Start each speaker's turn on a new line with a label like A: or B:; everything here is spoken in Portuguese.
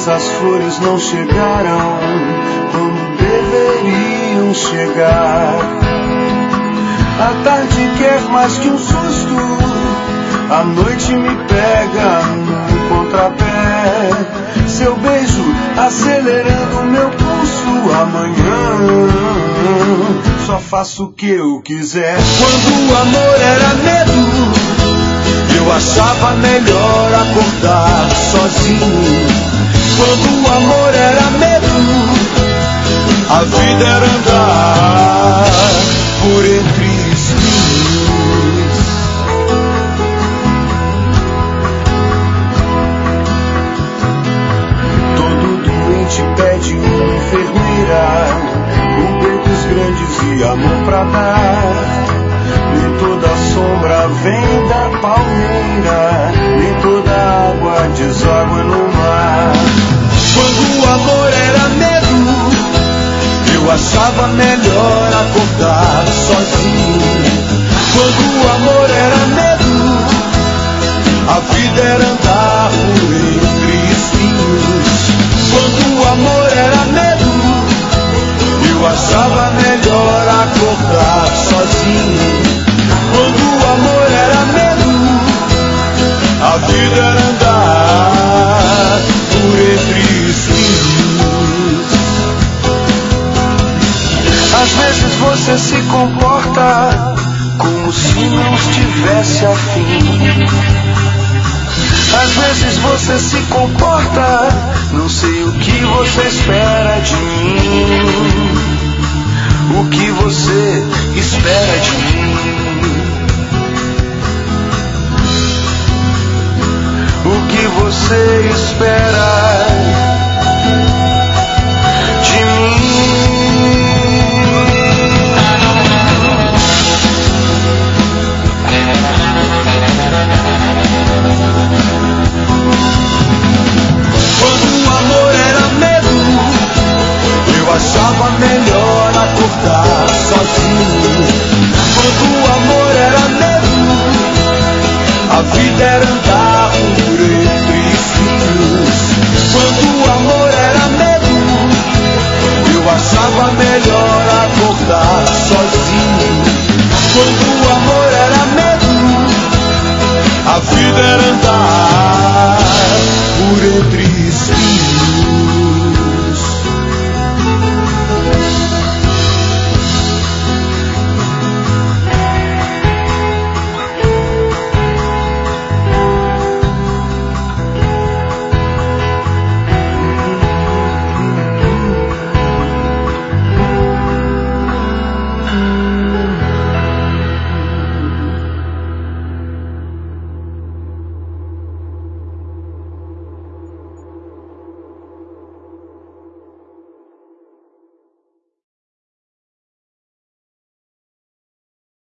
A: vezes as flores não chegaram quando deveriam chegar. A tarde quer mais que um susto, a noite me pega no contrapé. Seu beijo acelerando meu pulso. Amanhã só faço o que eu quiser. Quando o amor era medo, eu achava melhor acordar sozinho. Quando o amor era medo, a vida era andar por entre espinhos. Todo doente pede uma enfermeira com peitos grandes e amor pra dar. Nem toda sombra vem da palmeira, nem toda água deságua no mar. Quando o amor era medo, eu achava melhor acordar sozinho. Quando o amor era medo, a vida era andar por entre espinhos. Quando o amor era medo, eu achava melhor acordar sozinho. Quando o amor era medo, a vida era andar por entre espinhos. Às vezes você se comporta como se não estivesse afim. Às vezes você se comporta, não sei o que você espera de mim. O que você espera de mim? O que você espera de mim? Quando o amor era medo, eu achava melhor acordar sozinho. Quando o amor era medo, a vida era andar por entre espinhos. Quando o amor era medo, eu achava melhor acordar sozinho. Quando o amor era medo, a vida era andar por entre